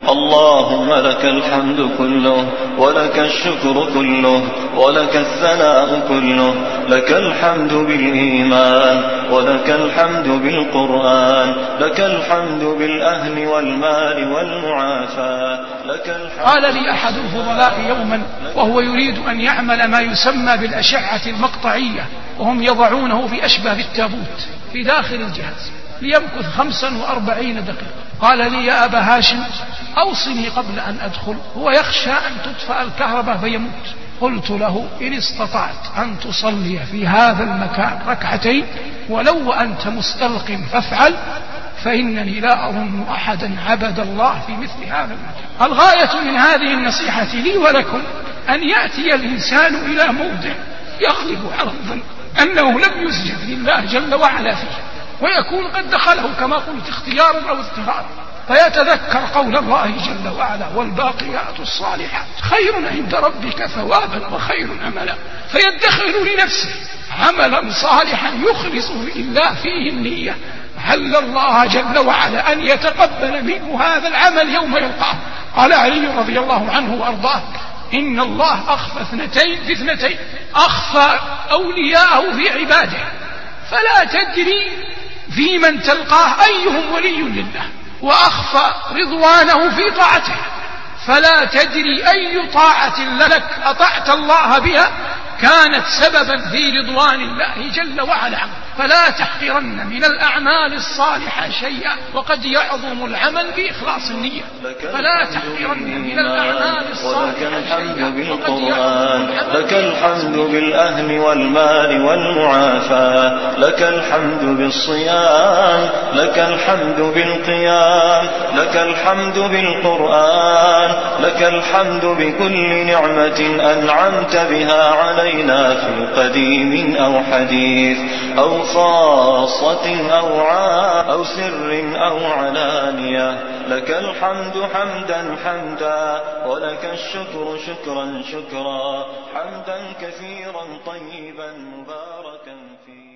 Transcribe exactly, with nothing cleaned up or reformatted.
اللهم لك الحمد كله ولك الشكر كله ولك الثناء كله، لك الحمد بالإيمان ولك الحمد بالقرآن، لك الحمد بالأهل والمال والمعافاة، لك الحمد. قال لي أحد الفضلاء يوما وهو يريد أن يعمل ما يسمى بالأشعة المقطعية، وهم يضعونه في أشبه بالتابوت في داخل الجهاز ليمكث خمسا وأربعين دقيقة. قال لي يا أبا هاشم أوصني قبل أن أدخل، هو يخشى أن تطفأ الكهرباء فيموت. قلت له إن استطعت أن تصلي في هذا المكان ركعتين ولو وأنت مستلق فافعل، فإنني لا أظن أحدا عبد الله في مثل هذا المكان. الغاية من هذه النصيحة لي ولكم أن يأتي الإنسان إلى موضع يغلب على الظن أنه لم يسجد لله جل وعلا فيه، ويكون قد دخله كما قلت اختيارا أو اضطرارا، فيتذكر قول الله جل وعلا والباقيات الصالحات خير عند ربك ثوابا وخير أملا، فيدخر لنفسه عملا صالحا يخلص لله فيه النية، هل الله جل وعلا أن يتقبل منه هذا العمل يوم يلقاه. قال علي رضي الله عنه وأرضاه إن الله أخفى اثنتين في اثنتين، أخفى أولياءه في عباده، فلا تدري في من تلقاه أيهم ولي لله، وأخفى رضوانه في طاعته، فلا تدري أي طاعة لك أطعت الله بها كانت سببا في رضوان الله جل وعلا، فلا تحقرن من الأعمال الصالحة شيئا، وقد يعظم العمل بإخلاص النية. فلا تحقرن من الأعمال الصالحة شيئا وقد يعظم العمل. لك الحمد بالأهل والمال والمعافاة، لك الحمد بالصيام، لك الحمد بالقيام، لك الحمد بالقرآن، لك الحمد بكل نعمة أنعمت بها علينا في قديم أو حديث أو خاصة أو عام أو سر أو علانية، لك الحمد حمدا حمدا ولك الشكر شكرا شكرا، حمدا كثيرا طيبا مباركا فيه.